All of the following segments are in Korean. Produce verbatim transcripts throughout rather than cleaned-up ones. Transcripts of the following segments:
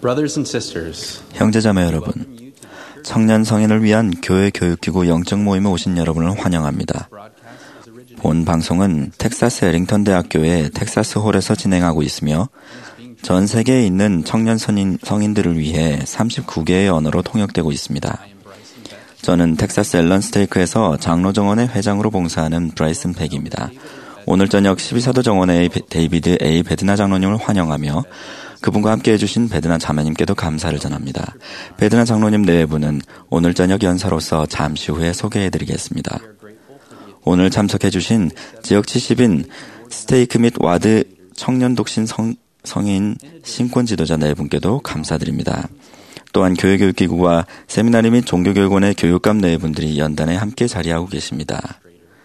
Brothers and sisters, 형제자매 여러분, 청년 성인을 위한 교회 교육기구 영적 모임에 오신 여러분을 환영합니다. 본 방송은 텍사스 에링턴 대학교의 텍사스 홀에서 진행하고 있으며 전 세계에 있는 청년 성인, 성인들을 위해 삼십구 개의 언어로 통역되고 있습니다. 저는 텍사스 앨런 스테이크에서 장로 정원의 회장으로 봉사하는 브라이슨 백입니다. 오늘 저녁 십이 사도 정원의 데이비드 A. 베드나 장로님을 환영하며 그분과 함께 해주신 베드나 자매님께도 감사를 전합니다. 베드나 장로님 네 분은 오늘 저녁 연사로서 잠시 후에 소개해드리겠습니다. 오늘 참석해주신 지역 칠십인 스테이크 및 와드 청년 독신 성, 성인 신권 지도자 네 분께도 감사드립니다. 또한 교회교육기구와 세미나리 및 종교교육원의 교육감 네 분들이 연단에 함께 자리하고 계십니다.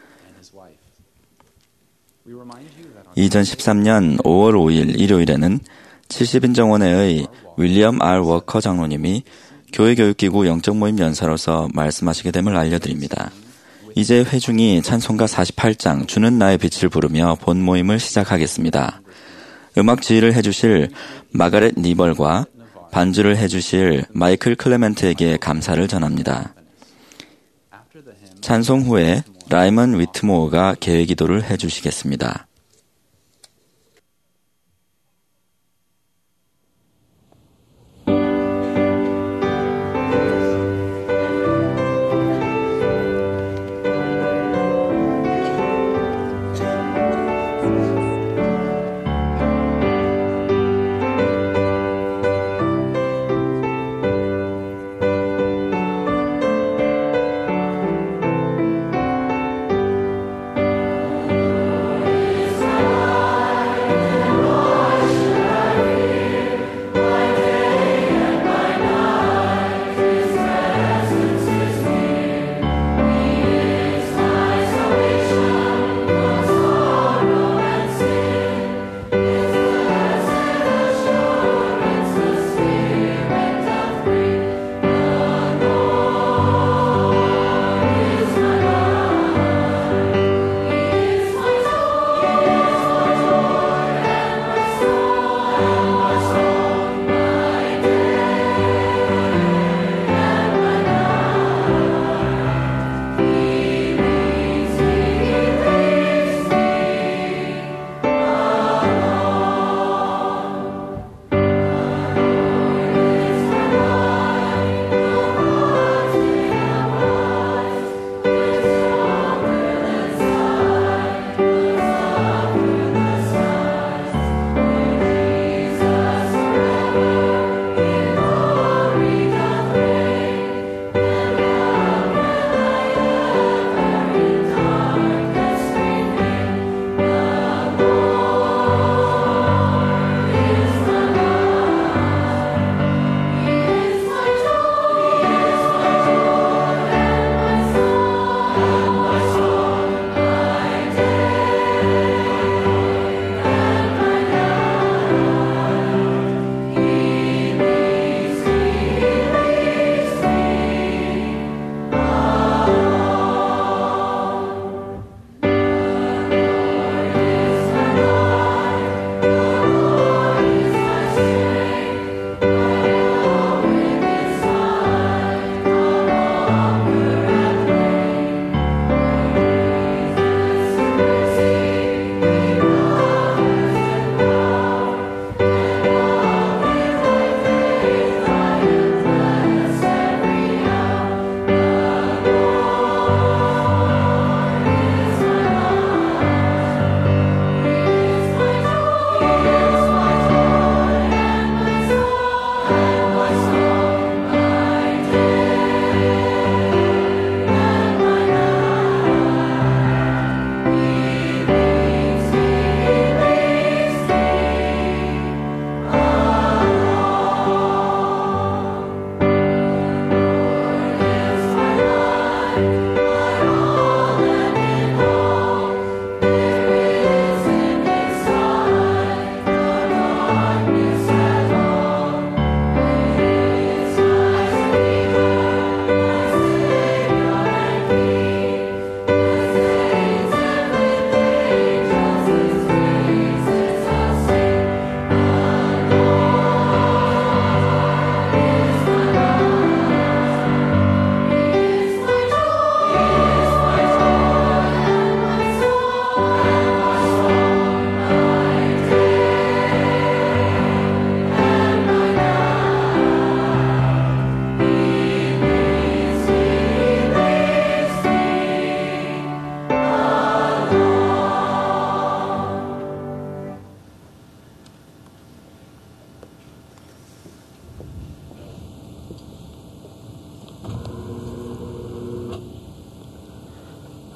이천십삼 년 오월 오일 일요일에는 칠십인 정원회의 윌리엄 R. 워커 장로님이 교회교육기구 영적모임 연사로서 말씀하시게 됨을 알려드립니다. 이제 회중이 찬송가 사십팔 장 주는 나의 빛을 부르며 본 모임을 시작하겠습니다. 음악 지휘를 해주실 마가렛 니벌과 반주를 해주실 마이클 클레멘트에게 감사를 전합니다. 찬송 후에 라이먼 위트모어가 개회기도를 해주시겠습니다.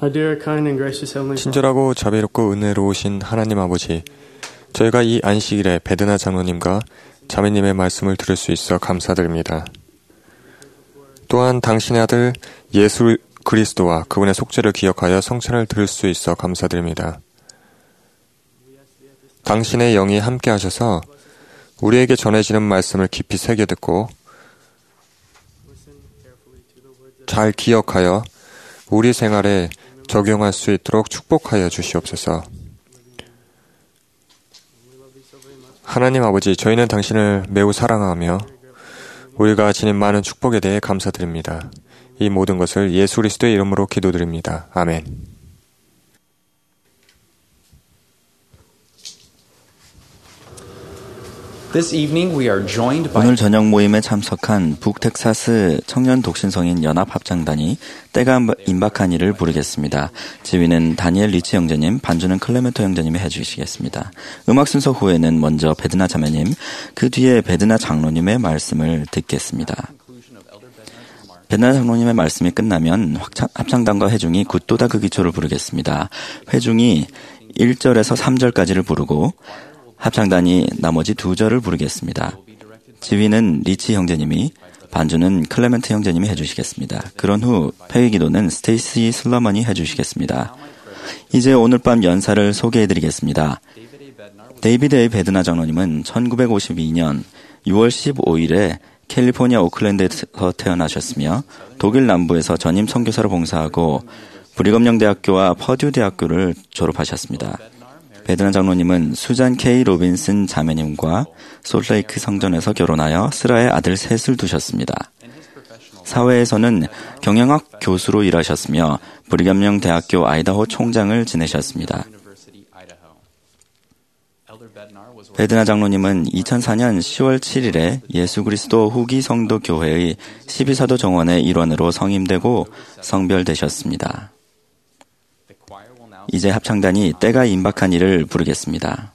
친절하고 자비롭고 은혜로우신 하나님 아버지, 저희가 이 안식일에 베드나 장로님과 자매님의 말씀을 들을 수 있어 감사드립니다. 또한 당신의 아들 예수 그리스도와 그분의 속죄를 기억하여 성찬을 들을 수 있어 감사드립니다. 당신의 영이 함께 하셔서 우리에게 전해지는 말씀을 깊이 새겨듣고 잘 기억하여 우리 생활에 적용할 수 있도록 축복하여 주시옵소서. 하나님 아버지, 저희는 당신을 매우 사랑하며 우리가 지닌 많은 축복에 대해 감사드립니다. 이 모든 것을 예수 그리스도의 이름으로 기도드립니다. 아멘. 오늘 저녁 모임에 참석한 북텍사스 청년 독신성인 연합합창단이 때가 임박한 이를 부르겠습니다. 지휘는 다니엘 리치 형제님, 반주는 클레멘토 형제님이 해주시겠습니다. 음악 순서 후에는 먼저 베드나 자매님, 그 뒤에 베드나 장로님의 말씀을 듣겠습니다. 베드나 장로님의 말씀이 끝나면 합창단과 회중이 굿도다 그 기초를 부르겠습니다. 회중이 일 절에서 삼 절까지를 부르고 합창단이 나머지 두 절을 부르겠습니다. 지휘는 리치 형제님이, 반주는 클레멘트 형제님이 해주시겠습니다. 그런 후 폐기기도는 스테이시 슬러먼이 해주시겠습니다. 이제 오늘 밤 연사를 소개해드리겠습니다. 데이비드 에이 베드나 장로님은 천구백오십이 년 유월 십오일에 캘리포니아 오클랜드에서 태어나셨으며 독일 남부에서 전임 선교사로 봉사하고 브리검영 대학교와 퍼듀 대학교를 졸업하셨습니다. 베드나 장로님은 수잔 케이 로빈슨 자매님과 솔트레이크 성전에서 결혼하여 스라의 아들 셋을 두셨습니다. 사회에서는 경영학 교수로 일하셨으며 브리검영 대학교 아이다호 총장을 지내셨습니다. 베드나 장로님은 이천사 년 시월 칠일에 예수 그리스도 후기 성도 교회의 십이 사도 정원의 일원으로 성임되고 성별되셨습니다. 이제 합창단이 때가 임박한 이를 부르겠습니다.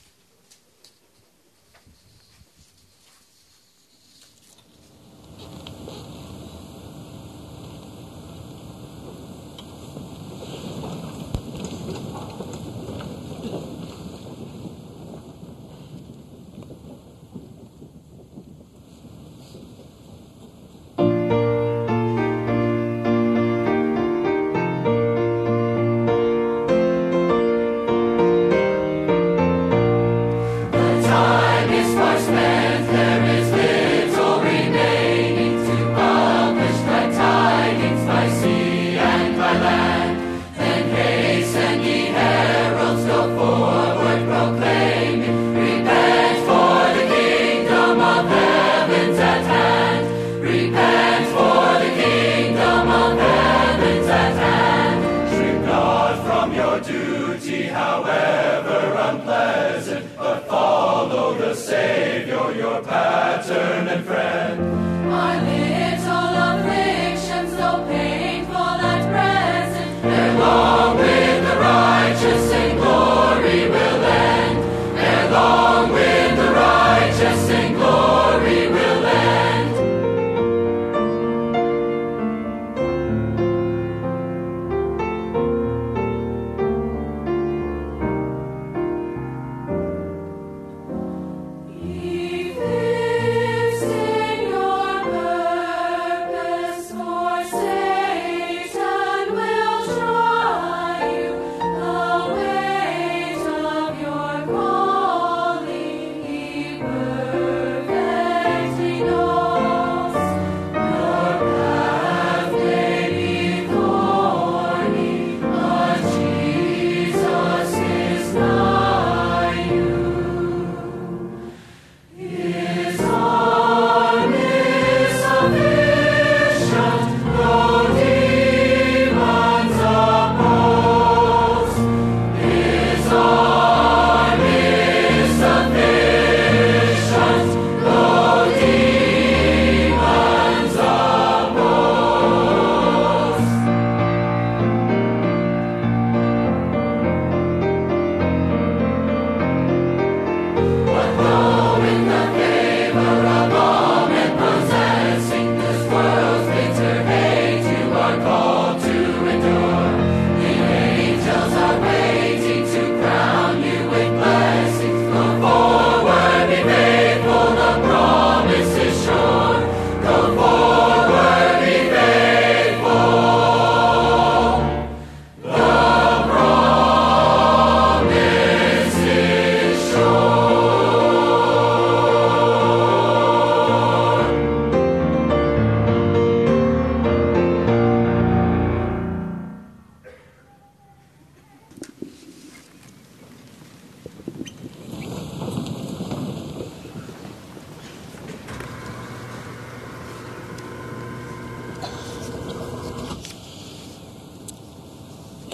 He lives in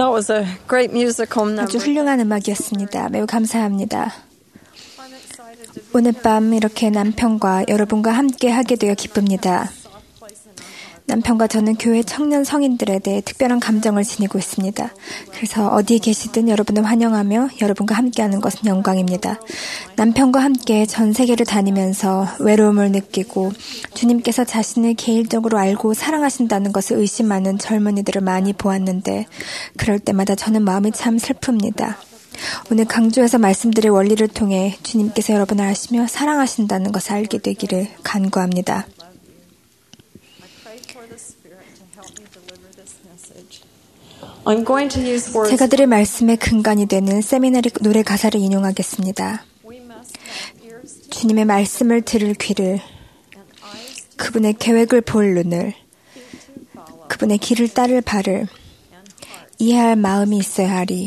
That was a great musical number. 아주 훌륭한 음악이었습니다. 매우 감사합니다. 오늘 밤 이렇게 남편과 여러분과 함께 하게 되어 기쁩니다. 남편과 저는 교회 청년 성인들에 대해 특별한 감정을 지니고 있습니다. 그래서 어디에 계시든 여러분을 환영하며 여러분과 함께하는 것은 영광입니다. 남편과 함께 전 세계를 다니면서 외로움을 느끼고 주님께서 자신을 개인적으로 알고 사랑하신다는 것을 의심하는 젊은이들을 많이 보았는데 그럴 때마다 저는 마음이 참 슬픕니다. 오늘 강조해서 말씀드릴 원리를 통해 주님께서 여러분을 아시며 사랑하신다는 것을 알게 되기를 간구합니다. 제가 드릴 말씀의 근간이 되는 세미나리 노래 가사를 인용하겠습니다. 주님의 말씀을 들을 귀를, 그분의 계획을 볼 눈을, 그분의 길을 따를 발을, 이해할 마음이 있어야 하리.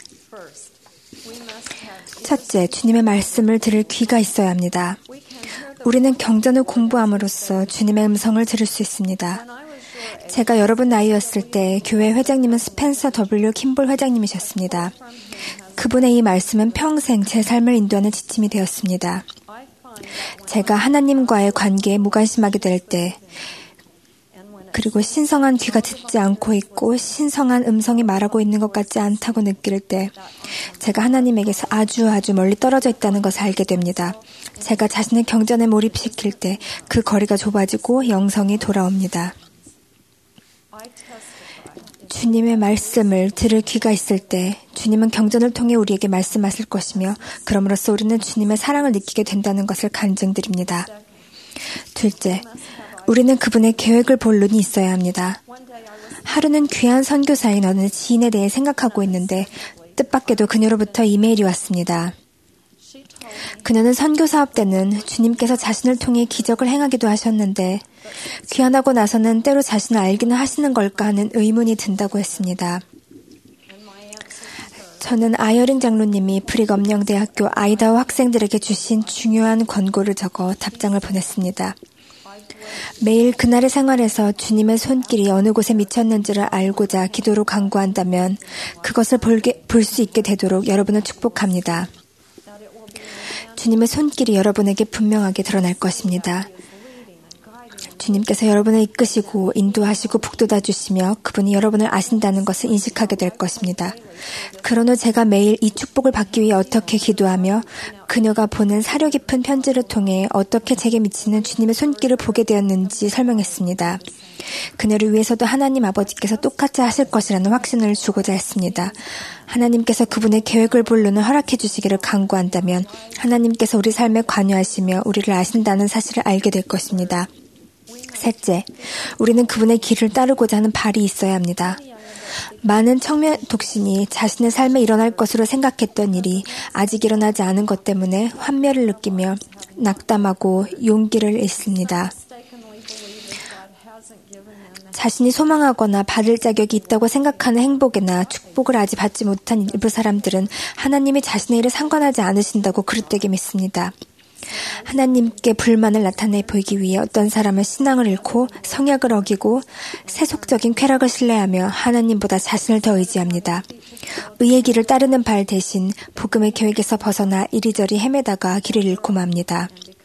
첫째, 주님의 말씀을 들을 귀가 있어야 합니다. 우리는 경전을 공부함으로써 주님의 음성을 들을 수 있습니다. 제가 여러분 나이였을 때 교회 회장님은 스펜서 더블유 킴볼 회장님이셨습니다. 그분의 이 말씀은 평생 제 삶을 인도하는 지침이 되었습니다. 제가 하나님과의 관계에 무관심하게 될 때, 그리고 신성한 귀가 듣지 않고 있고 신성한 음성이 말하고 있는 것 같지 않다고 느낄 때 제가 하나님에게서 아주 아주 멀리 떨어져 있다는 것을 알게 됩니다. 제가 자신을 경전에 몰입시킬 때 그 거리가 좁아지고 영성이 돌아옵니다. 주님의 말씀을 들을 귀가 있을 때 주님은 경전을 통해 우리에게 말씀하실 것이며 그럼으로써 우리는 주님의 사랑을 느끼게 된다는 것을 간증드립니다. 둘째, 우리는 그분의 계획을 볼 눈이 있어야 합니다. 하루는 귀한 선교사인 어느 지인에 대해 생각하고 있는데 뜻밖에도 그녀로부터 이메일이 왔습니다. 그녀는 선교 사업 때는 주님께서 자신을 통해 기적을 행하기도 하셨는데 귀환하고 나서는 때로 자신을 알기는 하시는 걸까 하는 의문이 든다고 했습니다. 저는 아이어링 장로님이 브릭엄령대학교 아이다호 학생들에게 주신 중요한 권고를 적어 답장을 보냈습니다. 매일 그날의 생활에서 주님의 손길이 어느 곳에 미쳤는지를 알고자 기도로 간구한다면 그것을 볼 수 있게 되도록 여러분을 축복합니다. 주님의 손길이 여러분에게 분명하게 드러날 것입니다. 주님께서 여러분을 이끄시고 인도하시고 북돋아 주시며 그분이 여러분을 아신다는 것을 인식하게 될 것입니다. 그런 후 제가 매일 이 축복을 받기 위해 어떻게 기도하며 그녀가 보낸 사려 깊은 편지를 통해 어떻게 제게 미치는 주님의 손길을 보게 되었는지 설명했습니다. 그녀를 위해서도 하나님 아버지께서 똑같이 하실 것이라는 확신을 주고자 했습니다. 하나님께서 그분의 계획을 볼 눈을 허락해 주시기를 간구한다면 하나님께서 우리 삶에 관여하시며 우리를 아신다는 사실을 알게 될 것입니다. 셋째, 우리는 그분의 길을 따르고자 하는 발이 있어야 합니다. 많은 청년 독신이 자신의 삶에 일어날 것으로 생각했던 일이 아직 일어나지 않은 것 때문에 환멸을 느끼며 낙담하고 용기를 잃습니다. 자신이 소망하거나 받을 자격이 있다고 생각하는 행복이나 축복을 아직 받지 못한 일부 사람들은 하나님이 자신의 일에 상관하지 않으신다고 그릇되게 믿습니다. 하나님께 불만을 나타내 보이기 위해 어떤 사람은 신앙을 잃고 성약을 어기고 세속적인 쾌락을 신뢰하며 하나님보다 자신을 더 의지합니다. 의의 길을 따르는 발 대신 복음의 계획에서 벗어나 이리저리 헤매다가 길을 잃고 맙니다.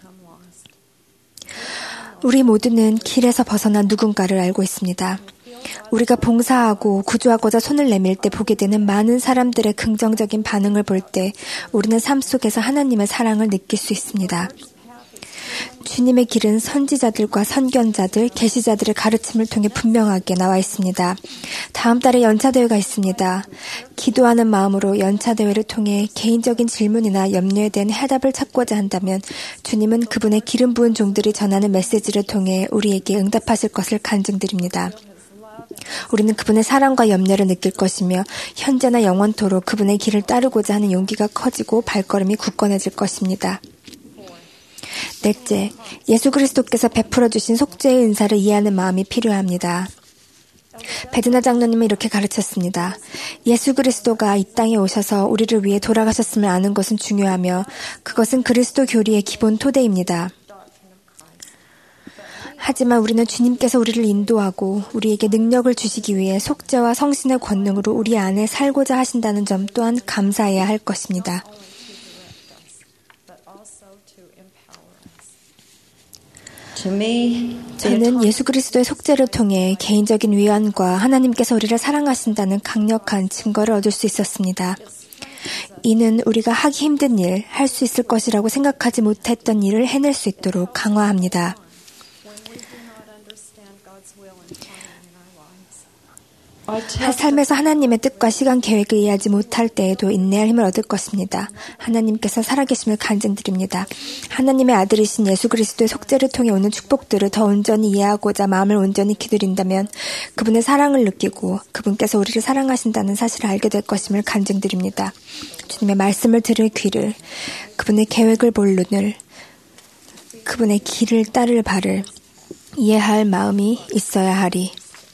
우리 모두는 길에서 벗어나 누군가를 알고 있습니다. 우리가 봉사하고 구조하고자 손을 내밀 때 보게 되는 많은 사람들의 긍정적인 반응을 볼 때 우리는 삶 속에서 하나님의 사랑을 느낄 수 있습니다. 주님의 길은 선지자들과 선견자들, 계시자들의 가르침을 통해 분명하게 나와 있습니다. 다음 달에 연차대회가 있습니다. 기도하는 마음으로 연차대회를 통해 개인적인 질문이나 염려에 대한 해답을 찾고자 한다면 주님은 그분의 기름 부은 종들이 전하는 메시지를 통해 우리에게 응답하실 것을 간증드립니다. 우리는 그분의 사랑과 염려를 느낄 것이며 현재나 영원토록 그분의 길을 따르고자 하는 용기가 커지고 발걸음이 굳건해질 것입니다. 넷째, 예수 그리스도께서 베풀어 주신 속죄의 은사를 이해하는 마음이 필요합니다. 베드나 장로님은 이렇게 가르쳤습니다. 예수 그리스도가 이 땅에 오셔서 우리를 위해 돌아가셨음을 아는 것은 중요하며 그것은 그리스도 교리의 기본 토대입니다. 하지만 우리는 주님께서 우리를 인도하고 우리에게 능력을 주시기 위해 속죄와 성신의 권능으로 우리 안에 살고자 하신다는 점 또한 감사해야 할 것입니다. 저는 예수 그리스도의 속죄를 통해 개인적인 위안과 하나님께서 우리를 사랑하신다는 강력한 증거를 얻을 수 있었습니다. 이는 우리가 하기 힘든 일, 할 수 있을 것이라고 생각하지 못했던 일을 해낼 수 있도록 강화합니다. 삶에서 하나님의 뜻과 시간 계획을 이해하지 못할 때에도 인내할 힘을 얻을 것입니다. 하나님께서 살아계심을 간증드립니다. 하나님의 아들이신 예수 그리스도의 속죄를 통해 오는 축복들을 더 온전히 이해하고자 마음을 온전히 기울인다면 그분의 사랑을 느끼고 그분께서 우리를 사랑하신다는 사실을 알게 될 것임을 간증드립니다. 주님의 말씀을 들을 귀를, 그분의 계획을 볼 눈을, 그분의 길을 따를 발을 이해할 마음이 있어야 하리.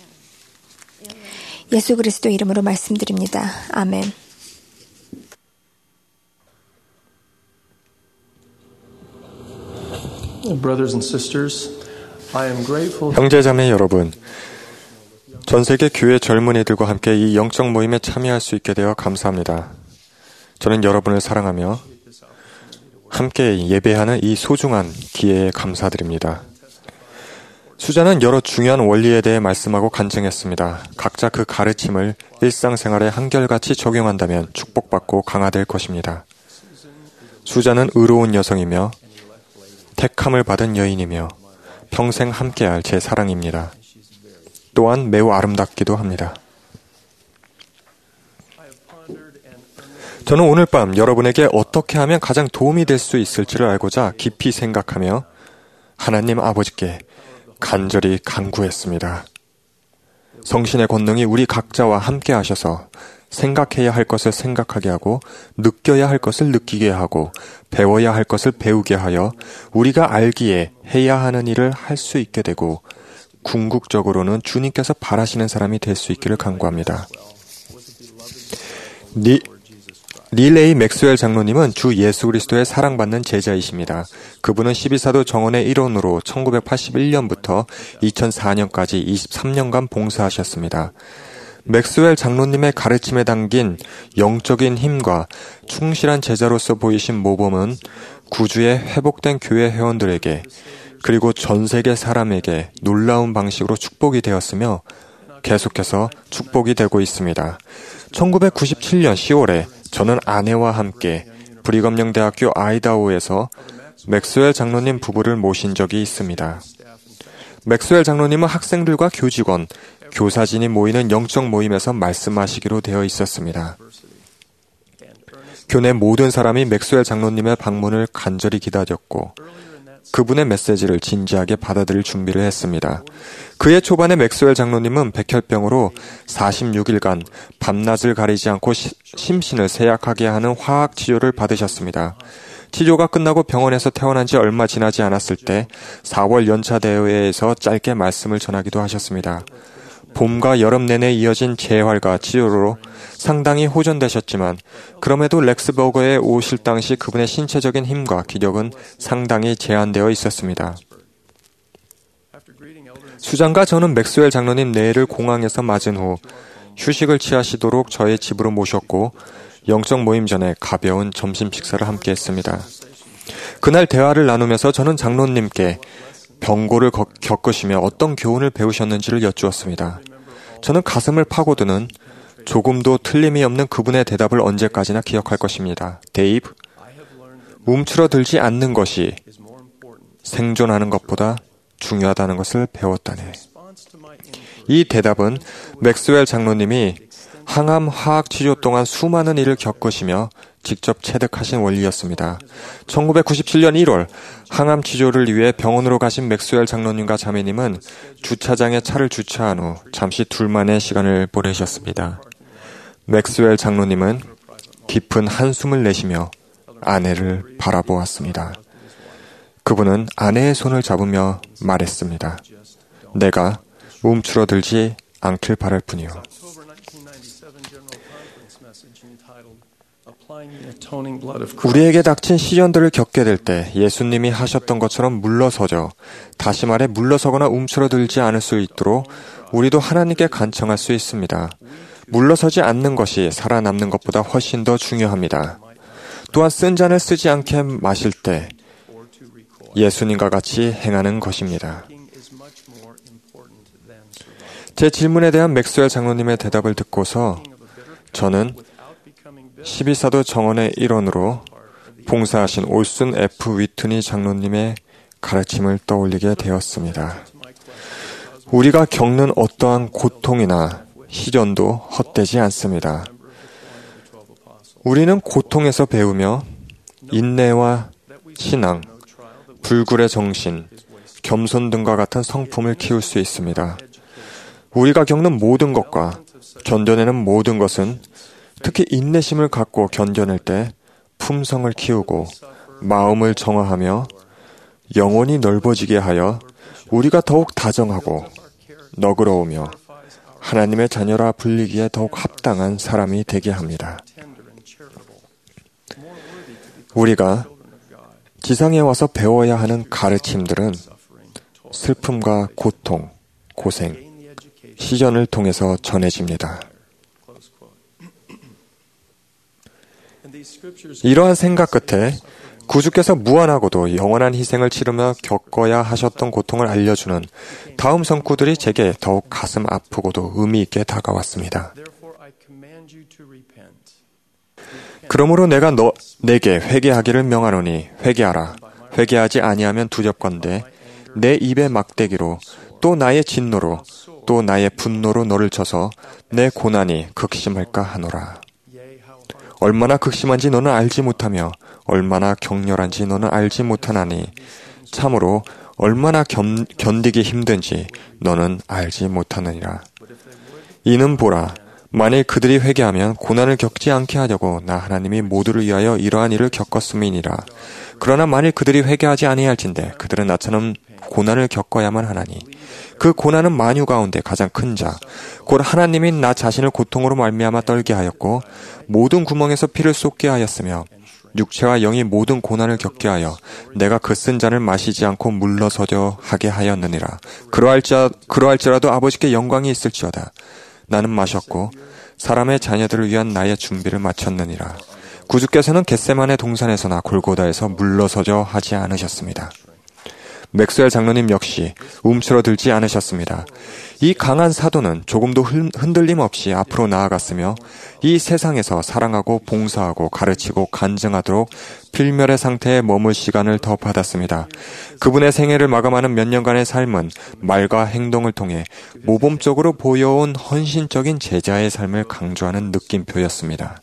예수 그리스도 이름으로 말씀드립니다. 아멘. 형제 자매 여러분, 전 세계 교회 젊은이들과 함께 이 영적 모임에 참여할 수 있게 되어 감사합니다. 저는 여러분을 사랑하며 함께 예배하는 이 소중한 기회에 감사드립니다. 수자는 여러 중요한 원리에 대해 말씀하고 간증했습니다. 각자 그 가르침을 일상생활에 한결같이 적용한다면 축복받고 강화될 것입니다. 수자는 의로운 여성이며 택함을 받은 여인이며 평생 함께할 제 사랑입니다. 또한 매우 아름답기도 합니다. 저는 오늘 밤 여러분에게 어떻게 하면 가장 도움이 될 수 있을지를 알고자 깊이 생각하며 하나님 아버지께 간절히 간구했습니다. 성신의 권능이 우리 각자와 함께 하셔서 생각해야 할 것을 생각하게 하고 느껴야 할 것을 느끼게 하고 배워야 할 것을 배우게 하여 우리가 알기에 해야 하는 일을 할 수 있게 되고 궁극적으로는 주님께서 바라시는 사람이 될 수 있기를 간구합니다. 니, 릴레이 맥스웰 장로님은 주 예수 그리스도의 사랑받는 제자이십니다. 그분은 십이사도 정원의 일원으로 천구백팔십일 년부터 이천사 년까지 이십삼 년간 봉사하셨습니다. 맥스웰 장로님의 가르침에 담긴 영적인 힘과 충실한 제자로서 보이신 모범은 구주의 회복된 교회 회원들에게 그리고 전 세계 사람에게 놀라운 방식으로 축복이 되었으며 계속해서 축복이 되고 있습니다. 천구백구십칠 년 시월에 저는 아내와 함께 브리검영 대학교 아이다호에서 맥스웰 장로님 부부를 모신 적이 있습니다. 맥스웰 장로님은 학생들과 교직원, 교사진이 모이는 영적 모임에서 말씀하시기로 되어 있었습니다. 교내 모든 사람이 맥스웰 장로님의 방문을 간절히 기다렸고 그분의 메시지를 진지하게 받아들일 준비를 했습니다. 그해 초반에 맥스웰 장로님은 백혈병으로 사십육 일간 밤낮을 가리지 않고 시, 심신을 세약하게 하는 화학 치료를 받으셨습니다. 치료가 끝나고 병원에서 퇴원한 지 얼마 지나지 않았을 때 사월 연차 대회에서 짧게 말씀을 전하기도 하셨습니다. 봄과 여름 내내 이어진 재활과 치료로 상당히 호전되셨지만 그럼에도 렉스버거에 오실 당시 그분의 신체적인 힘과 기력은 상당히 제한되어 있었습니다. 수장과 저는 맥스웰 장로님 내일을 공항에서 맞은 후 휴식을 취하시도록 저의 집으로 모셨고 영적 모임 전에 가벼운 점심 식사를 함께 했습니다. 그날 대화를 나누면서 저는 장로님께 병고를 겪으시며 어떤 교훈을 배우셨는지를 여쭈었습니다. 저는 가슴을 파고드는 조금도 틀림이 없는 그분의 대답을 언제까지나 기억할 것입니다. 데이브, 움츠러들지 않는 것이 생존하는 것보다 중요하다는 것을 배웠다네. 이 대답은 맥스웰 장로님이 항암 화학 치료 동안 수많은 일을 겪으시며 직접 체득하신 원리였습니다. 천구백구십칠 년 일월 항암 치료를 위해 병원으로 가신 맥스웰 장로님과 자매님은 주차장에 차를 주차한 후 잠시 둘만의 시간을 보내셨습니다. 맥스웰 장로님은 깊은 한숨을 내쉬며 아내를 바라보았습니다. 그분은 아내의 손을 잡으며 말했습니다. 내가 움츠러들지 않길 바랄 뿐이요. 우리에게 닥친 시련들을 겪게 될 때 예수님이 하셨던 것처럼 물러서죠. 다시 말해 물러서거나 움츠러들지 않을 수 있도록 우리도 하나님께 간청할 수 있습니다. 물러서지 않는 것이 살아남는 것보다 훨씬 더 중요합니다. 또한 쓴 잔을 쓰지 않게 마실 때 예수님과 같이 행하는 것입니다. 제 질문에 대한 맥스웰 장로님의 대답을 듣고서 저는 십이 사도 정언의 일원으로 봉사하신 올슨 F. 위트니 장로님의 가르침을 떠올리게 되었습니다. 우리가 겪는 어떠한 고통이나 시련도 헛되지 않습니다. 우리는 고통에서 배우며 인내와 신앙, 불굴의 정신, 겸손 등과 같은 성품을 키울 수 있습니다. 우리가 겪는 모든 것과 견뎌내는 모든 것은 특히 인내심을 갖고 견뎌낼 때 품성을 키우고 마음을 정화하며 영혼이 넓어지게 하여 우리가 더욱 다정하고 너그러우며 하나님의 자녀라 불리기에 더욱 합당한 사람이 되게 합니다. 우리가 지상에 와서 배워야 하는 가르침들은 슬픔과 고통, 고생, 시련을 통해서 전해집니다. 이러한 생각 끝에 구주께서 무한하고도 영원한 희생을 치르며 겪어야 하셨던 고통을 알려주는 다음 성구들이 제게 더욱 가슴 아프고도 의미 있게 다가왔습니다. 그러므로 내가 너, 내게 회개하기를 명하노니 회개하라. 회개하지 아니하면 두렵건대 내 입의 막대기로 또 나의 진노로 또 나의 분노로 너를 쳐서 내 고난이 극심할까 하노라. 얼마나 극심한지 너는 알지 못하며 얼마나 격렬한지 너는 알지 못하나니 참으로 얼마나 견, 견디기 힘든지 너는 알지 못하느니라. 이는 보라, 만일 그들이 회개하면 고난을 겪지 않게 하려고 나 하나님이 모두를 위하여 이러한 일을 겪었음이니라. 그러나 만일 그들이 회개하지 아니할진대 그들은 나처럼 고난을 겪어야만 하나니 그 고난은 만유 가운데 가장 큰 자, 곧 하나님이 나 자신을 고통으로 말미암아 떨게 하였고 모든 구멍에서 피를 쏟게 하였으며 육체와 영이 모든 고난을 겪게 하여 내가 그 쓴 잔을 마시지 않고 물러서려 하게 하였느니라. 그러할자, 그러할지라도 아버지께 영광이 있을지어다. 나는 마셨고 사람의 자녀들을 위한 나의 준비를 마쳤느니라. 구주께서는 겟세마네 동산에서나 골고다에서 물러서려 하지 않으셨습니다. 맥스웰 장로님 역시 움츠러들지 않으셨습니다. 이 강한 사도는 조금도 흔들림 없이 앞으로 나아갔으며 이 세상에서 사랑하고 봉사하고 가르치고 간증하도록 필멸의 상태에 머물 시간을 더 받았습니다. 그분의 생애를 마감하는 몇 년간의 삶은 말과 행동을 통해 모범적으로 보여온 헌신적인 제자의 삶을 강조하는 느낌표였습니다.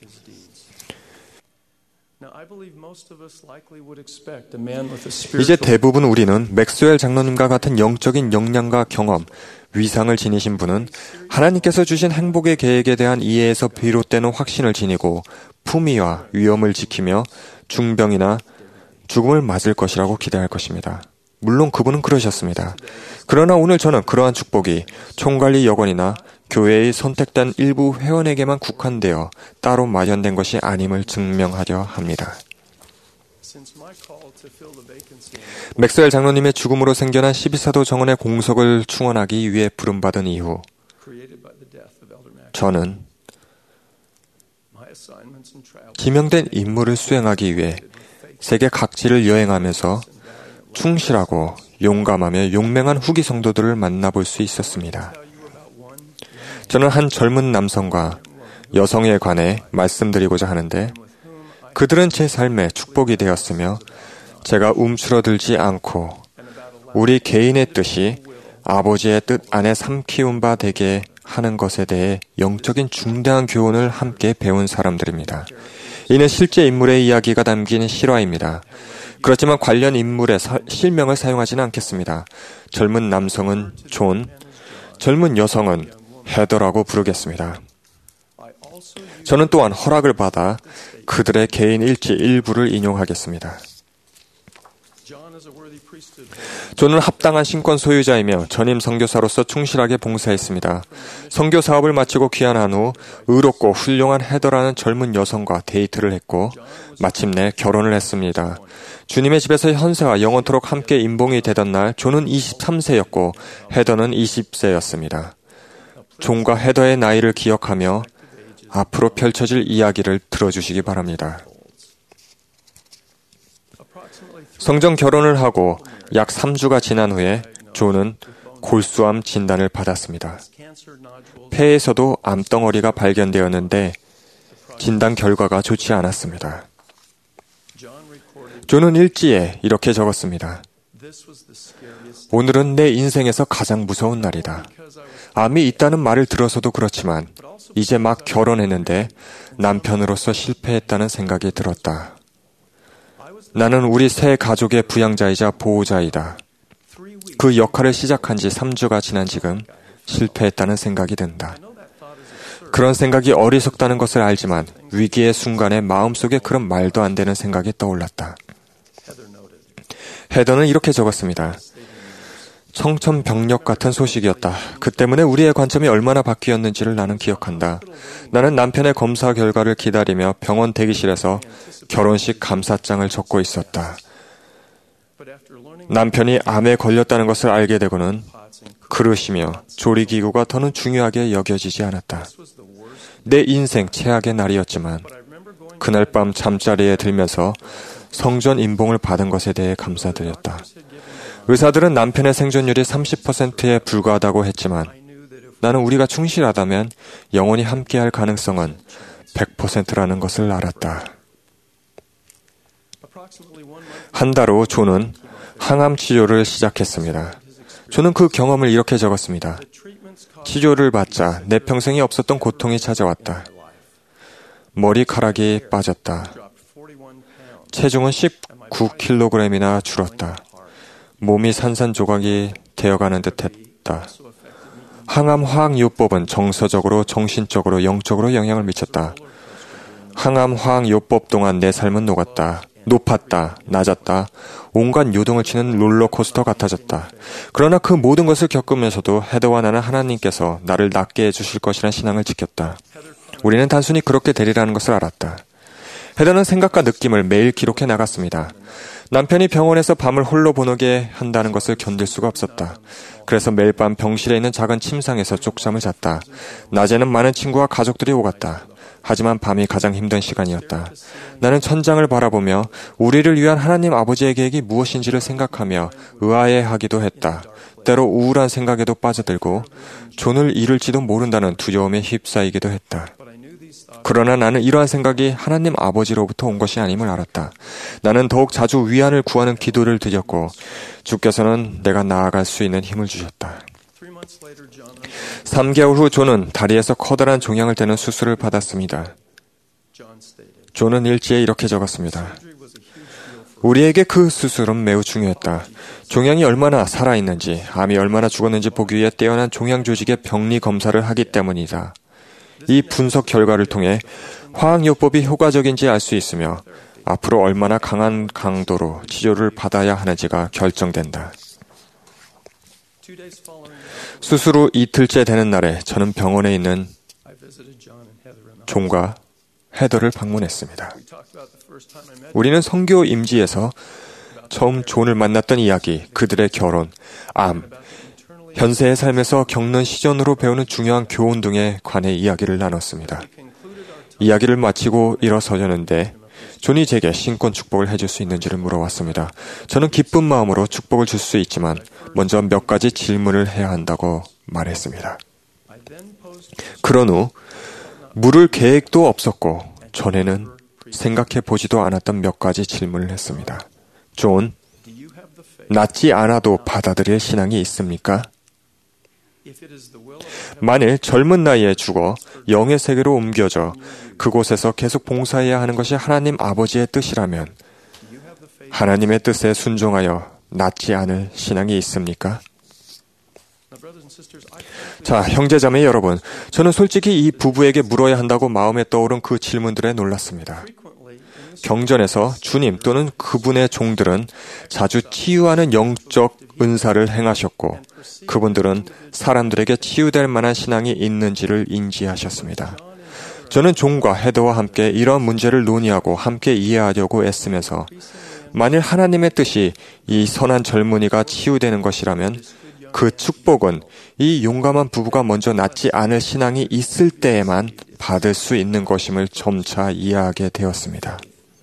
이제 대부분 우리는 맥스웰 장로님과 같은 영적인 역량과 경험, 위상을 지니신 분은 하나님께서 주신 행복의 계획에 대한 이해에서 비롯되는 확신을 지니고 품위와 위엄을 지키며 중병이나 죽음을 맞을 것이라고 기대할 것입니다. 물론 그분은 그러셨습니다. 그러나 오늘 저는 그러한 축복이 총관리 여건이나 교회의 선택된 일부 회원에게만 국한되어 따로 마련된 것이 아님을 증명하려 합니다. 맥스웰 장로님의 죽음으로 생겨난 십이 사도 정언의 공석을 충원하기 위해 부름받은 이후 저는 지명된 임무를 수행하기 위해 세계 각지를 여행하면서 충실하고 용감하며 용맹한 후기 성도들을 만나볼 수 있었습니다. 저는 한 젊은 남성과 여성에 관해 말씀드리고자 하는데 그들은 제 삶에 축복이 되었으며 제가 움츠러들지 않고 우리 개인의 뜻이 아버지의 뜻 안에 삼키운 바 되게 하는 것에 대해 영적인 중대한 교훈을 함께 배운 사람들입니다. 이는 실제 인물의 이야기가 담긴 실화입니다. 그렇지만 관련 인물의 사, 실명을 사용하지는 않겠습니다. 젊은 남성은 존, 젊은 여성은 헤더라고 부르겠습니다. 저는 또한 허락을 받아 그들의 개인 일지 일부를 인용하겠습니다. 존은 합당한 신권 소유자이며 전임 선교사로서 충실하게 봉사했습니다. 선교 사업을 마치고 귀환한 후 의롭고 훌륭한 헤더라는 젊은 여성과 데이트를 했고 마침내 결혼을 했습니다. 주님의 집에서 현세와 영원토록 함께 임봉이 되던 날 존은 이십삼 세였고 헤더는 이십 세였습니다. 존과 헤더의 나이를 기억하며 앞으로 펼쳐질 이야기를 들어주시기 바랍니다. 성전 결혼을 하고 약 삼 주가 지난 후에 존은 골수암 진단을 받았습니다. 폐에서도 암덩어리가 발견되었는데 진단 결과가 좋지 않았습니다. 존은 일지에 이렇게 적었습니다. 오늘은 내 인생에서 가장 무서운 날이다. 암이 있다는 말을 들어서도 그렇지만 이제 막 결혼했는데 남편으로서 실패했다는 생각이 들었다. 나는 우리 새 가족의 부양자이자 보호자이다. 그 역할을 시작한 지 삼 주가 지난 지금 실패했다는 생각이 든다. 그런 생각이 어리석다는 것을 알지만 위기의 순간에 마음속에 그런 말도 안 되는 생각이 떠올랐다. 헤더는 이렇게 적었습니다. 청천벽력 같은 소식이었다. 그 때문에 우리의 관점이 얼마나 바뀌었는지를 나는 기억한다. 나는 남편의 검사 결과를 기다리며 병원 대기실에서 결혼식 감사장을 적고 있었다. 남편이 암에 걸렸다는 것을 알게 되고는 그릇이며 조리기구가 더는 중요하게 여겨지지 않았다. 내 인생 최악의 날이었지만 그날 밤 잠자리에 들면서 성전 임봉을 받은 것에 대해 감사드렸다. 의사들은 남편의 생존율이 삼십 퍼센트에 불과하다고 했지만 나는 우리가 충실하다면 영원히 함께할 가능성은 백 퍼센트라는 것을 알았다. 한 달 후 존은 항암 치료를 시작했습니다. 존은 그 경험을 이렇게 적었습니다. 치료를 받자 내 평생에 없었던 고통이 찾아왔다. 머리카락이 빠졌다. 체중은 십구 킬로그램이나 줄었다. 몸이 산산조각이 되어가는 듯 했다. 항암 화학요법은 정서적으로, 정신적으로, 영적으로 영향을 미쳤다. 항암 화학요법 동안 내 삶은 녹았다. 높았다. 낮았다. 온갖 요동을 치는 롤러코스터 같아졌다. 그러나 그 모든 것을 겪으면서도 헤더와 나는 하나님께서 나를 낫게 해주실 것이라는 신앙을 지켰다. 우리는 단순히 그렇게 되리라는 것을 알았다. 헤더는 생각과 느낌을 매일 기록해 나갔습니다. 남편이 병원에서 밤을 홀로 보내게 한다는 것을 견딜 수가 없었다. 그래서 매일 밤 병실에 있는 작은 침상에서 쪽잠을 잤다. 낮에는 많은 친구와 가족들이 오갔다. 하지만 밤이 가장 힘든 시간이었다. 나는 천장을 바라보며 우리를 위한 하나님 아버지의 계획이 무엇인지를 생각하며 의아해하기도 했다. 때로 우울한 생각에도 빠져들고 존을 잃을지도 모른다는 두려움에 휩싸이기도 했다. 그러나 나는 이러한 생각이 하나님 아버지로부터 온 것이 아님을 알았다. 나는 더욱 자주 위안을 구하는 기도를 드렸고 주께서는 내가 나아갈 수 있는 힘을 주셨다. 삼 개월 후 존은 다리에서 커다란 종양을 떼는 수술을 받았습니다. 존은 일지에 이렇게 적었습니다. 우리에게 그 수술은 매우 중요했다. 종양이 얼마나 살아있는지, 암이 얼마나 죽었는지 보기 위해 뛰어난 종양 조직의 병리 검사를 하기 때문이다. 이 분석 결과를 통해 화학요법이 효과적인지 알 수 있으며 앞으로 얼마나 강한 강도로 치료를 받아야 하는지가 결정된다. 수술 후 이틀째 되는 날에 저는 병원에 있는 존과 헤더를 방문했습니다. 우리는 선교 임지에서 처음 존을 만났던 이야기, 그들의 결혼, 암, 현세의 삶에서 겪는 시전으로 배우는 중요한 교훈 등에 관해 이야기를 나눴습니다. 이야기를 마치고 일어서려는데 존이 제게 신권 축복을 해줄 수 있는지를 물어왔습니다. 저는 기쁜 마음으로 축복을 줄 수 있지만 먼저 몇 가지 질문을 해야 한다고 말했습니다. 그런 후 물을 계획도 없었고 전에는 생각해 보지도 않았던 몇 가지 질문을 했습니다. 존, 낫지 않아도 받아들일 신앙이 있습니까? 만일 젊은 나이에 죽어 영의 세계로 옮겨져 그곳에서 계속 봉사해야 하는 것이 하나님 아버지의 뜻이라면 하나님의 뜻에 순종하여 낫지 않을 신앙이 있습니까? 자, 형제자매 여러분, 저는 솔직히 이 부부에게 물어야 한다고 마음에 떠오른 그 질문들에 놀랐습니다. 경전에서 주님 또는 그분의 종들은 자주 치유하는 영적 은사를 행하셨고 그분들은 사람들에게 치유될 만한 신앙이 있는지를 인지하셨습니다. 저는 존과 헤더와 함께 이런 문제를 논의하고 함께 이해하려고 애쓰면서 만일 하나님의 뜻이 이 선한 젊은이가 치유되는 것이라면 그 축복은 이 용감한 부부가 먼저 낳지 않을 신앙이 있을 때에만 받을 수 있는 것임을 점차 이해하게 되었습니다.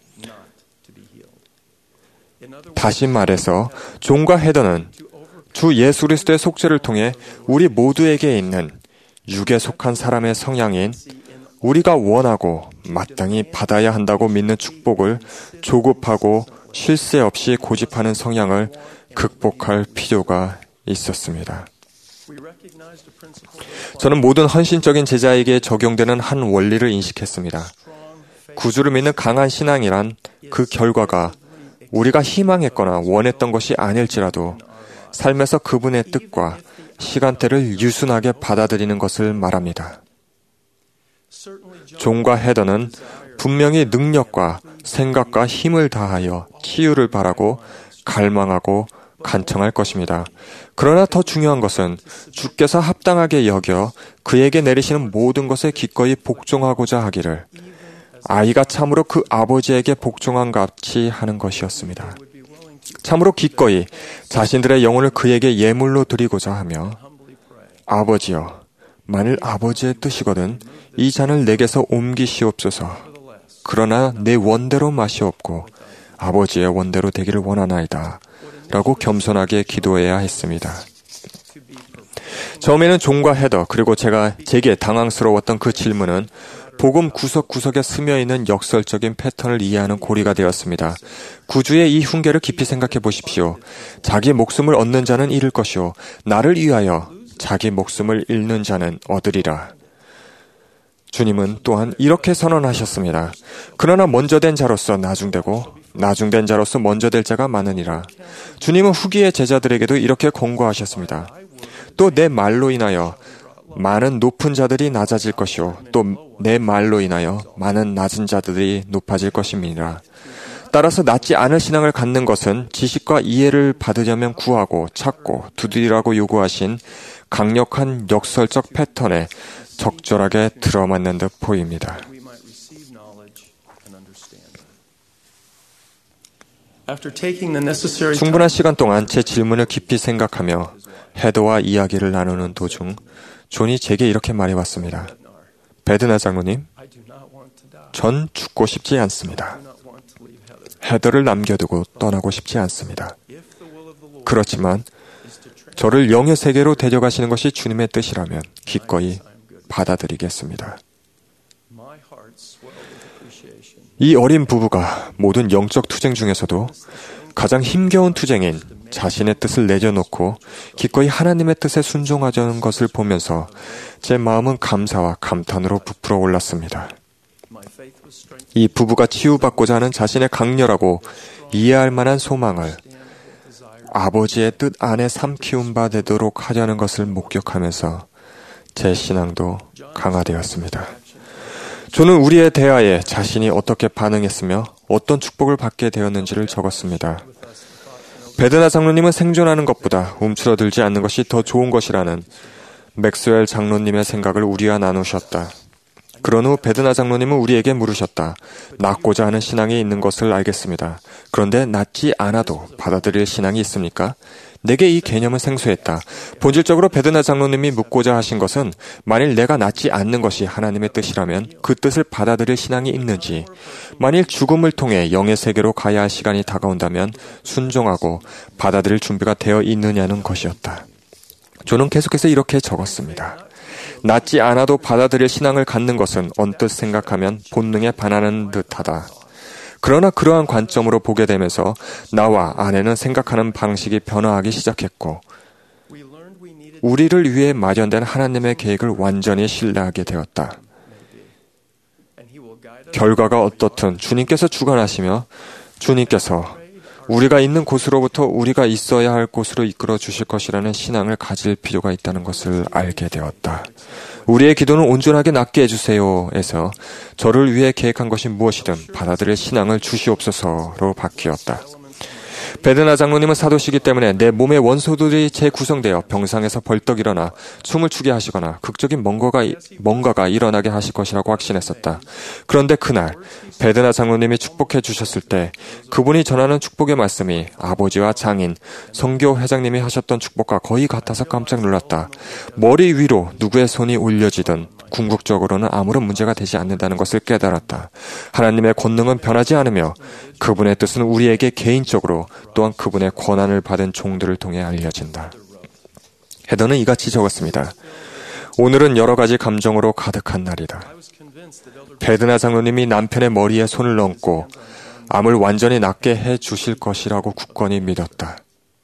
다시 말해서 존과 헤더는 주 예수 그리스도의 속죄를 통해 우리 모두에게 있는 육에 속한 사람의 성향인 우리가 원하고 마땅히 받아야 한다고 믿는 축복을 조급하고 쉴 새 없이 고집하는 성향을 극복할 필요가 있었습니다. 저는 모든 헌신적인 제자에게 적용되는 한 원리를 인식했습니다. 구주를 믿는 강한 신앙이란 그 결과가 우리가 희망했거나 원했던 것이 아닐지라도 삶에서 그분의 뜻과 시간대를 유순하게 받아들이는 것을 말합니다. 존과 헤더는 분명히 능력과 생각과 힘을 다하여 치유를 바라고 갈망하고 간청할 것입니다. 그러나 더 중요한 것은 주께서 합당하게 여겨 그에게 내리시는 모든 것에 기꺼이 복종하고자 하기를 아이가 참으로 그 아버지에게 복종한 같이 하는 것이었습니다. 참으로 기꺼이 자신들의 영혼을 그에게 예물로 드리고자 하며 아버지여, 만일 아버지의 뜻이거든 이 잔을 내게서 옮기시옵소서. 그러나 내 원대로 마시옵고 아버지의 원대로 되기를 원하나이다. 라고 겸손하게 기도해야 했습니다. 처음에는 존과 헤더 그리고 제가 제게 당황스러웠던 그 질문은 복음 구석구석에 스며있는 역설적인 패턴을 이해하는 고리가 되었습니다. 구주의 이 훈계를 깊이 생각해 보십시오. 자기 목숨을 얻는 자는 잃을 것이요 나를 위하여 자기 목숨을 잃는 자는 얻으리라. 주님은 또한 이렇게 선언하셨습니다. 그러나 먼저 된 자로서 나중되고 나중된 자로서 먼저 될 자가 많으니라. 주님은 후기의 제자들에게도 이렇게 권고하셨습니다. 또 내 말로 인하여 많은 높은 자들이 낮아질 것이요 또 내 말로 인하여 많은 낮은 자들이 높아질 것입니다. 따라서 낮지 않을 신앙을 갖는 것은 지식과 이해를 받으려면 구하고 찾고 두드리라고 요구하신 강력한 역설적 패턴에 적절하게 들어맞는 듯 보입니다. 충분한 시간 동안 제 질문을 깊이 생각하며 헤더와 이야기를 나누는 도중 존이 제게 이렇게 말해왔습니다. 베드나 장로님, 전 죽고 싶지 않습니다. 헤더를 남겨두고 떠나고 싶지 않습니다. 그렇지만 저를 영의 세계로 데려가시는 것이 주님의 뜻이라면 기꺼이 받아들이겠습니다. 이 어린 부부가 모든 영적 투쟁 중에서도 가장 힘겨운 투쟁인 자신의 뜻을 내려놓고 기꺼이 하나님의 뜻에 순종하자는 것을 보면서 제 마음은 감사와 감탄으로 부풀어 올랐습니다. 이 부부가 치유받고자 하는 자신의 강렬하고 이해할 만한 소망을 아버지의 뜻 안에 삼키운 바 되도록 하려는 것을 목격하면서 제 신앙도 강화되었습니다. 저는 우리의 대화에 자신이 어떻게 반응했으며 어떤 축복을 받게 되었는지를 적었습니다. 베드나 장로님은 생존하는 것보다 움츠러들지 않는 것이 더 좋은 것이라는 맥스웰 장로님의 생각을 우리와 나누셨다. 그런 후 베드나 장로님은 우리에게 물으셨다. 낳고자 하는 신앙이 있는 것을 알겠습니다. 그런데 낳지 않아도 받아들일 신앙이 있습니까? 내게 이 개념은 생소했다. 본질적으로 베드나 장로님이 묻고자 하신 것은 만일 내가 낳지 않는 것이 하나님의 뜻이라면 그 뜻을 받아들일 신앙이 있는지, 만일 죽음을 통해 영의 세계로 가야 할 시간이 다가온다면 순종하고 받아들일 준비가 되어 있느냐는 것이었다. 저는 계속해서 이렇게 적었습니다. 낳지 않아도 받아들일 신앙을 갖는 것은 언뜻 생각하면 본능에 반하는 듯하다. 그러나 그러한 관점으로 보게 되면서 나와 아내는 생각하는 방식이 변화하기 시작했고 우리를 위해 마련된 하나님의 계획을 완전히 신뢰하게 되었다. 결과가 어떻든 주님께서 주관하시며 주님께서 우리가 있는 곳으로부터 우리가 있어야 할 곳으로 이끌어 주실 것이라는 신앙을 가질 필요가 있다는 것을 알게 되었다. 우리의 기도는 온전하게 낫게 해주세요에서 저를 위해 계획한 것이 무엇이든 받아들일 신앙을 주시옵소서로 바뀌었다. 베드나 장로님은 사도시기 때문에 내 몸의 원소들이 재구성되어 병상에서 벌떡 일어나 춤을 추게 하시거나 극적인 뭔가가, 뭔가가 일어나게 하실 것이라고 확신했었다. 그런데 그날 베드나 장로님이 축복해 주셨을 때 그분이 전하는 축복의 말씀이 아버지와 장인, 선교 회장님이 하셨던 축복과 거의 같아서 깜짝 놀랐다. 머리 위로 누구의 손이 올려지든 궁극적으로는 아무런 문제가 되지 않는다는 것을 깨달았다. 하나님의 권능은 변하지 않으며 그분의 뜻은 우리에게 개인적으로 또한 그분의 권한을 받은 종들을 통해 알려진다. 헤더는 이같이 적었습니다. 오늘은 여러 가지 감정으로 가득한 날이다. 베드나 장로님이 남편의 머리에 손을 얹고 암을 완전히 낫게 해 주실 것이라고 굳건히 믿었다.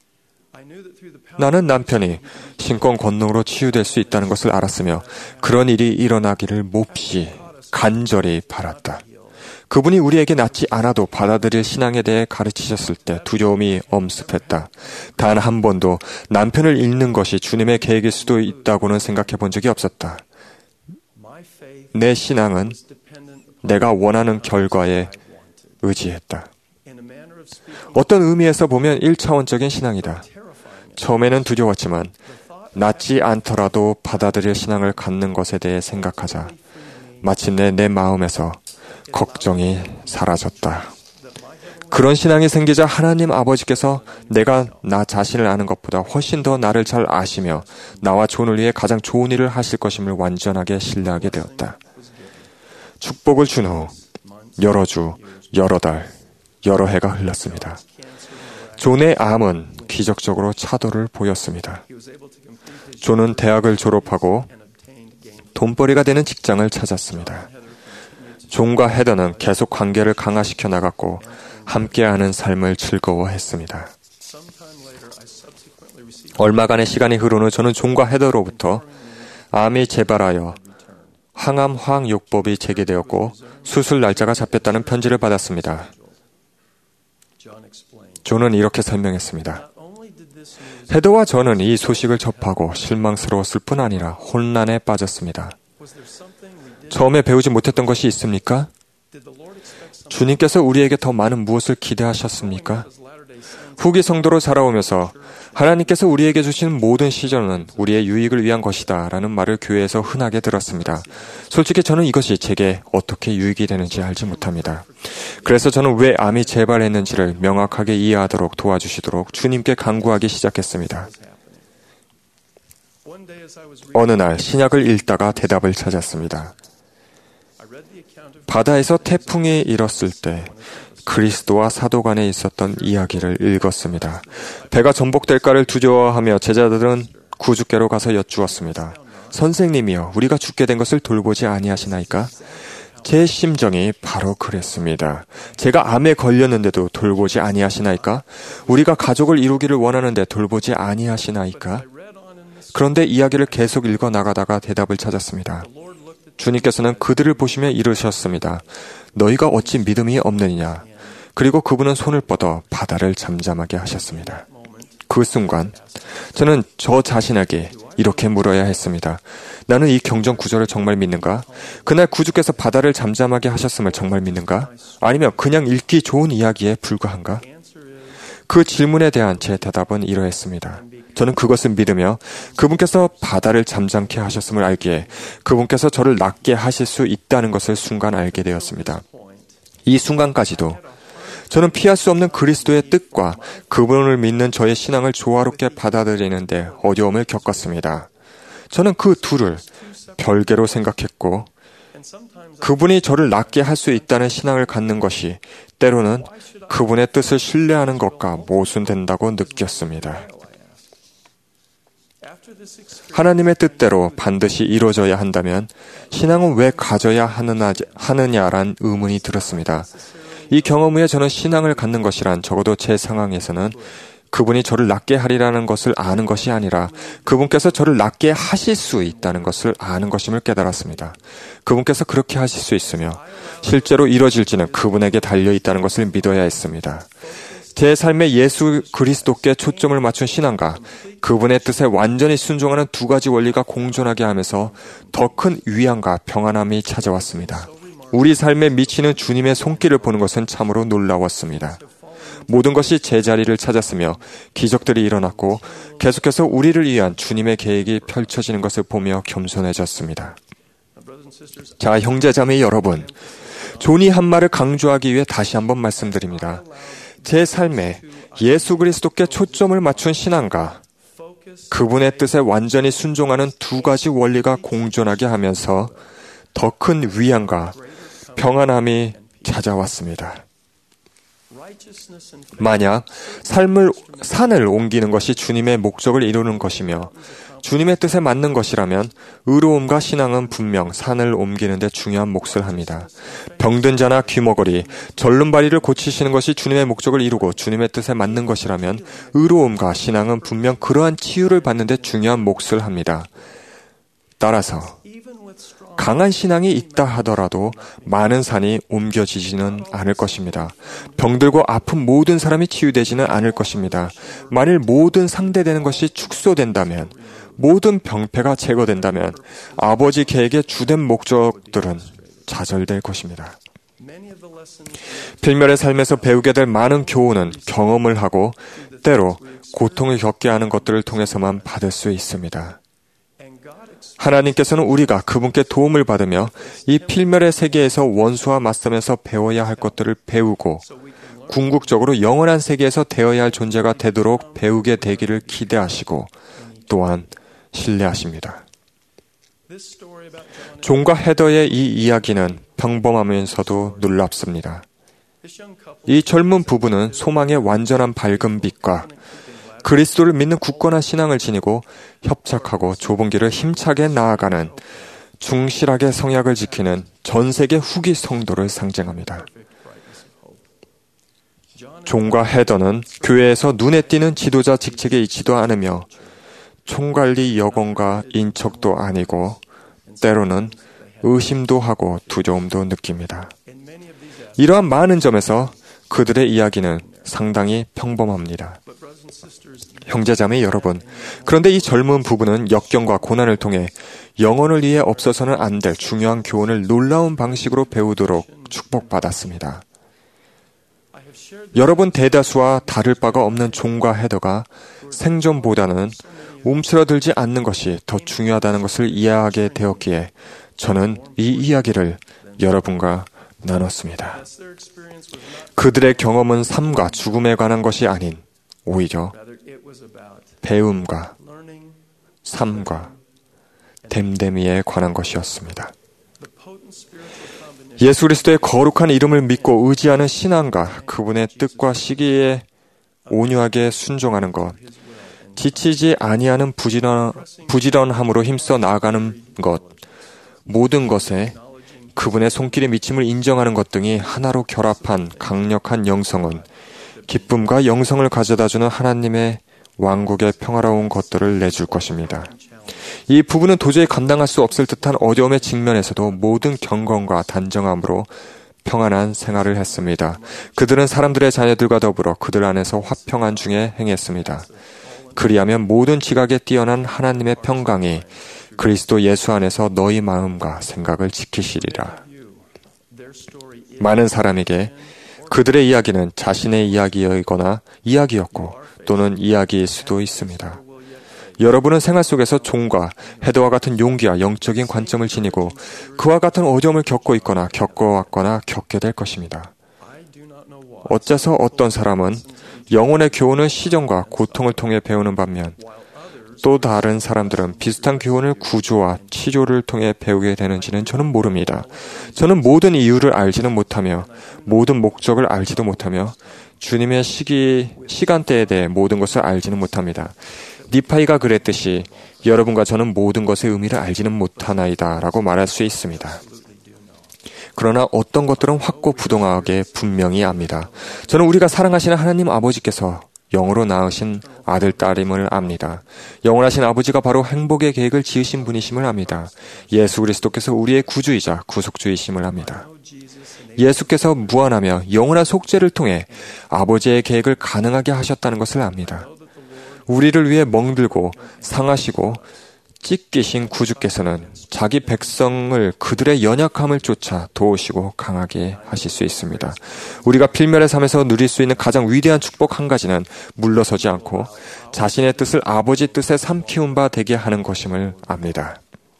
나는 남편이 신권 권능으로 치유될 수 있다는 것을 알았으며 그런 일이 일어나기를 몹시 간절히 바랐다. 그분이 우리에게 낫지 않아도 받아들일 신앙에 대해 가르치셨을 때 두려움이 엄습했다. 단 한 번도 남편을 잃는 것이 주님의 계획일 수도 있다고는 생각해 본 적이 없었다. 내 신앙은 내가 원하는 결과에 의지했다. 어떤 의미에서 보면 일차원적인 신앙이다. 처음에는 두려웠지만 낫지 않더라도 받아들일 신앙을 갖는 것에 대해 생각하자 마침내 내 마음에서 걱정이 사라졌다. 그런 신앙이 생기자 하나님 아버지께서 내가 나 자신을 아는 것보다 훨씬 더 나를 잘 아시며 나와 존을 위해 가장 좋은 일을 하실 것임을 완전하게 신뢰하게 되었다. 축복을 준 후 여러 주, 여러 달, 여러 해가 흘렀습니다. 존의 암은 기적적으로 차도를 보였습니다. 존은 대학을 졸업하고 돈벌이가 되는 직장을 찾았습니다. 존과 헤더는 계속 관계를 강화시켜 나갔고 함께하는 삶을 즐거워했습니다. 얼마간의 시간이 흐른 후 저는 존과 헤더로부터 암이 재발하여 항암 화학요법이 재개되었고 수술 날짜가 잡혔다는 편지를 받았습니다. 존은 이렇게 설명했습니다. 헤더와 저는 이 소식을 접하고 실망스러웠을 뿐 아니라 혼란에 빠졌습니다. 처음에 배우지 못했던 것이 있습니까? 주님께서 우리에게 더 많은 무엇을 기대하셨습니까? 후기 성도로 살아오면서 하나님께서 우리에게 주시는 모든 시전은 우리의 유익을 위한 것이다 라는 말을 교회에서 흔하게 들었습니다. 솔직히 저는 이것이 제게 어떻게 유익이 되는지 알지 못합니다. 그래서 저는 왜 암이 재발했는지를 명확하게 이해하도록 도와주시도록 주님께 간구하기 시작했습니다. 어느 날 신약을 읽다가 대답을 찾았습니다. 바다에서 태풍이 일었을 때 그리스도와 사도 간에 있었던 이야기를 읽었습니다. 배가 전복될까를 두려워하며 제자들은 구주께로 가서 여쭈었습니다. 선생님이여, 우리가 죽게 된 것을 돌보지 아니하시나이까? 제 심정이 바로 그랬습니다. 제가 암에 걸렸는데도 돌보지 아니하시나이까? 우리가 가족을 이루기를 원하는데 돌보지 아니하시나이까? 그런데 이야기를 계속 읽어 나가다가 대답을 찾았습니다. 주님께서는 그들을 보시며 이르셨습니다. 너희가 어찌 믿음이 없느냐? 그리고 그분은 손을 뻗어 바다를 잠잠하게 하셨습니다. 그 순간 저는 저 자신에게 이렇게 물어야 했습니다. 나는 이 경전 구절을 정말 믿는가? 그날 구주께서 바다를 잠잠하게 하셨음을 정말 믿는가? 아니면 그냥 읽기 좋은 이야기에 불과한가? 그 질문에 대한 제 대답은 이러했습니다. 저는 그것을 믿으며 그분께서 바다를 잠잠케 하셨음을 알기에 그분께서 저를 낫게 하실 수 있다는 것을 순간 알게 되었습니다. 이 순간까지도 저는 피할 수 없는 그리스도의 뜻과 그분을 믿는 저의 신앙을 조화롭게 받아들이는데 어려움을 겪었습니다. 저는 그 둘을 별개로 생각했고 그분이 저를 낫게 할 수 있다는 신앙을 갖는 것이 때로는 그분의 뜻을 신뢰하는 것과 모순된다고 느꼈습니다. 하나님의 뜻대로 반드시 이루어져야 한다면 신앙은 왜 가져야 하느냐, 하느냐란 의문이 들었습니다. 이 경험 후에 저는 신앙을 갖는 것이란 적어도 제 상황에서는 그분이 저를 낫게 하리라는 것을 아는 것이 아니라 그분께서 저를 낫게 하실 수 있다는 것을 아는 것임을 깨달았습니다. 그분께서 그렇게 하실 수 있으며 실제로 이루어질지는 그분에게 달려있다는 것을 믿어야 했습니다. 제 삶에 예수 그리스도께 초점을 맞춘 신앙과 그분의 뜻에 완전히 순종하는 두 가지 원리가 공존하게 하면서 더 큰 위안과 평안함이 찾아왔습니다. 우리 삶에 미치는 주님의 손길을 보는 것은 참으로 놀라웠습니다. 모든 것이 제자리를 찾았으며 기적들이 일어났고 계속해서 우리를 위한 주님의 계획이 펼쳐지는 것을 보며 겸손해졌습니다. 자, 형제자매 여러분, 존이 한 말을 강조하기 위해 다시 한번 말씀드립니다. 제 삶에 예수 그리스도께 초점을 맞춘 신앙과 그분의 뜻에 완전히 순종하는 두 가지 원리가 공존하게 하면서 더 큰 위안과 평안함이 찾아왔습니다. 만약 삶을, 산을 옮기는 것이 주님의 목적을 이루는 것이며 주님의 뜻에 맞는 것이라면 의로움과 신앙은 분명 산을 옮기는 데 중요한 몫을 합니다. 병든 자나 귀머거리, 절름발이를 고치시는 것이 주님의 목적을 이루고 주님의 뜻에 맞는 것이라면 의로움과 신앙은 분명 그러한 치유를 받는 데 중요한 몫을 합니다. 따라서 강한 신앙이 있다 하더라도 많은 산이 옮겨지지는 않을 것입니다. 병들고 아픈 모든 사람이 치유되지는 않을 것입니다. 만일 모든 상대되는 것이 축소된다면, 모든 병폐가 제거된다면 아버지 계획의 주된 목적들은 좌절될 것입니다. 필멸의 삶에서 배우게 될 많은 교훈은 경험을 하고 때로 고통을 겪게 하는 것들을 통해서만 받을 수 있습니다. 하나님께서는 우리가 그분께 도움을 받으며 이 필멸의 세계에서 원수와 맞서면서 배워야 할 것들을 배우고 궁극적으로 영원한 세계에서 되어야 할 존재가 되도록 배우게 되기를 기대하시고 또한 신뢰하십니다. 존과 헤더의 이 이야기는 평범하면서도 놀랍습니다. 이 젊은 부부는 소망의 완전한 밝은 빛과 그리스도를 믿는 굳건한 신앙을 지니고 협착하고 좁은 길을 힘차게 나아가는 충실하게 성약을 지키는 전 세계 후기 성도를 상징합니다. 존과 헤더는 교회에서 눈에 띄는 지도자 직책에 있지도 않으며 총관리 여건과 인척도 아니고 때로는 의심도 하고 두려움도 느낍니다. 이러한 많은 점에서 그들의 이야기는 상당히 평범합니다. 형제자매 여러분, 그런데 이 젊은 부부는 역경과 고난을 통해 영혼을 위해 없어서는 안 될 중요한 교훈을 놀라운 방식으로 배우도록 축복받았습니다. 여러분 대다수와 다를 바가 없는 존과 헤더가 생존보다는 움츠러들지 않는 것이 더 중요하다는 것을 이해하게 되었기에 저는 이 이야기를 여러분과 나눴습니다. 그들의 경험은 삶과 죽음에 관한 것이 아닌 오히려 배움과 삶과 됨됨이에 관한 것이었습니다. 예수 그리스도의 거룩한 이름을 믿고 의지하는 신앙과 그분의 뜻과 시기에 온유하게 순종하는 것, 지치지 아니하는 부지런, 부지런함으로 힘써 나아가는 것, 모든 것에 그분의 손길의 미침을 인정하는 것 등이 하나로 결합한 강력한 영성은 기쁨과 영성을 가져다주는 하나님의 왕국의 평화로운 것들을 내줄 것입니다. 이 부부는 도저히 감당할 수 없을 듯한 어려움의 직면에서도 모든 경건과 단정함으로 평안한 생활을 했습니다. 그들은 사람들의 자녀들과 더불어 그들 안에서 화평한 중에 행했습니다. 그리하면 모든 지각에 뛰어난 하나님의 평강이 그리스도 예수 안에서 너희 마음과 생각을 지키시리라. 많은 사람에게 그들의 이야기는 자신의 이야기이거나 이야기였고 또는 이야기일 수도 있습니다. 여러분은 생활 속에서 존과 헤더와 같은 용기와 영적인 관점을 지니고 그와 같은 어려움을 겪고 있거나 겪어왔거나 겪게 될 것입니다. 어째서 어떤 사람은 영혼의 교훈을 시련과 고통을 통해 배우는 반면 또 다른 사람들은 비슷한 교훈을 구조와 치료를 통해 배우게 되는지는 저는 모릅니다. 저는 모든 이유를 알지는 못하며 모든 목적을 알지도 못하며 주님의 시기, 시간대에 대해 모든 것을 알지는 못합니다. 니파이가 그랬듯이 여러분과 저는 모든 것의 의미를 알지는 못하나이다 라고 말할 수 있습니다. 그러나 어떤 것들은 확고부동하게 분명히 압니다. 저는 우리가 사랑하시는 하나님 아버지께서 영으로 낳으신 아들, 딸임을 압니다. 영원하신 아버지가 바로 행복의 계획을 지으신 분이심을 압니다. 예수 그리스도께서 우리의 구주이자 구속주이심을 압니다. 예수께서 무한하며 영원한 속죄를 통해 아버지의 계획을 가능하게 하셨다는 것을 압니다. 우리를 위해 멍들고 상하시고 찢기신 구주께서는 자기 백성을 그들의 연약함을 쫓아 도우시고 강하게 하실 수 있습니다. 우리가 필멸의 삶에서 누릴 수 있는 가장 위대한 축복 한 가지는 물러서지 않고 자신의 뜻을 아버지 뜻에 삼키운 바 되게 하는 것임을 압니다.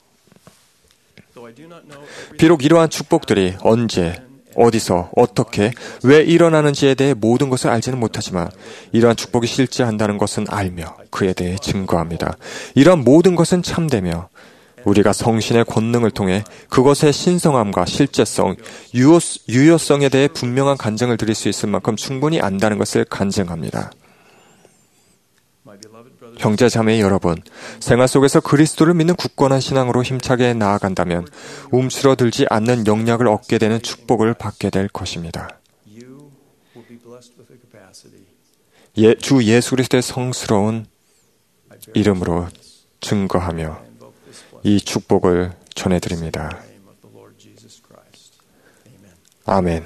비록 이러한 축복들이 언제, 어디서, 어떻게, 왜 일어나는지에 대해 모든 것을 알지는 못하지만 이러한 축복이 실제한다는 것은 알며 그에 대해 증거합니다. 이러한 모든 것은 참되며 우리가 성신의 권능을 통해 그것의 신성함과 실제성, 유효, 유효성에 대해 분명한 간증을 드릴 수 있을 만큼 충분히 안다는 것을 간증합니다. 형제 자매 여러분, 생활 속에서 그리스도를 믿는 굳건한 신앙으로 힘차게 나아간다면 움츠러들지 않는 영향을 얻게 되는 축복을 받게 될 것입니다. 예, 주 예수 그리스도의 성스러운 이름으로 증거하며 이 축복을 전해드립니다. 아멘.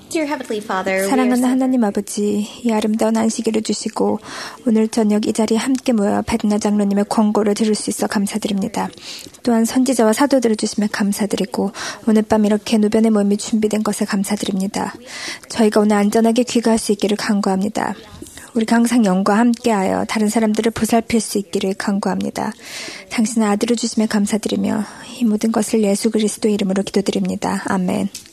Dear Heavenly Father, we are 사랑하는 so 하나님 아버지, 이 아름다운 안식일을 주시고 오늘 저녁 이 자리에 함께 모여 베드나 장로님의 권고를 들을 수 있어 감사드립니다. 또한 선지자와 사도들을 주시며 감사드리고 오늘 밤 이렇게 노변의 모임이 준비된 것에 감사드립니다. 저희가 오늘 안전하게 귀가할 수 있기를 간구합니다. 우리가 항상 영과 함께하여 다른 사람들을 보살필 수 있기를 간구합니다. 당신의 아들을 주시며 감사드리며 이 모든 것을 예수 그리스도 이름으로 기도드립니다. 아멘.